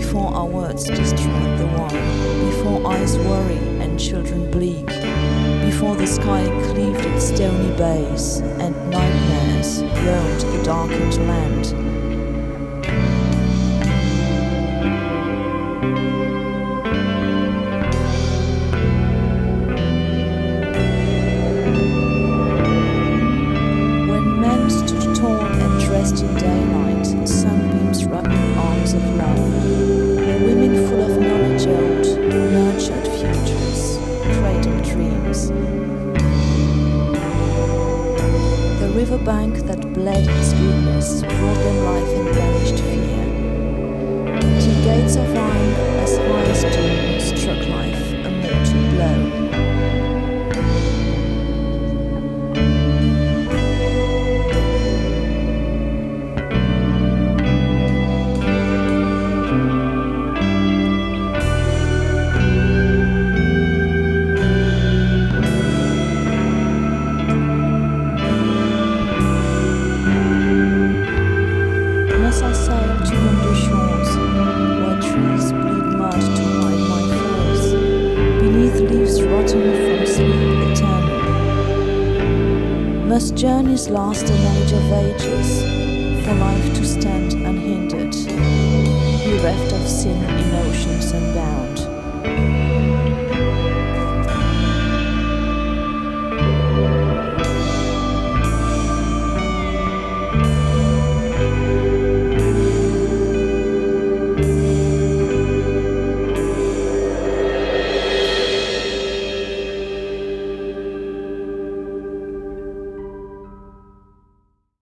before our words destroy the one, before eyes worry and children bleak, before the sky cleaved its stony base and nightmares roamed the darkened land. When men stood tall and dressed in daylight, sunbeams wrapping arms of love, where women full of knowledge old, nurtured futures, cradled dreams. The riverbank that bled his goodness brought them life and banished fear, till gates of iron as high as doom struck life a mortal blow. As I sail to yonder shores, where trees bleed mud to hide my foes, beneath leaves rotting from sleep eternal, must journeys last an age of ages, for life to stand unhindered, bereft of sin in oceans unbound.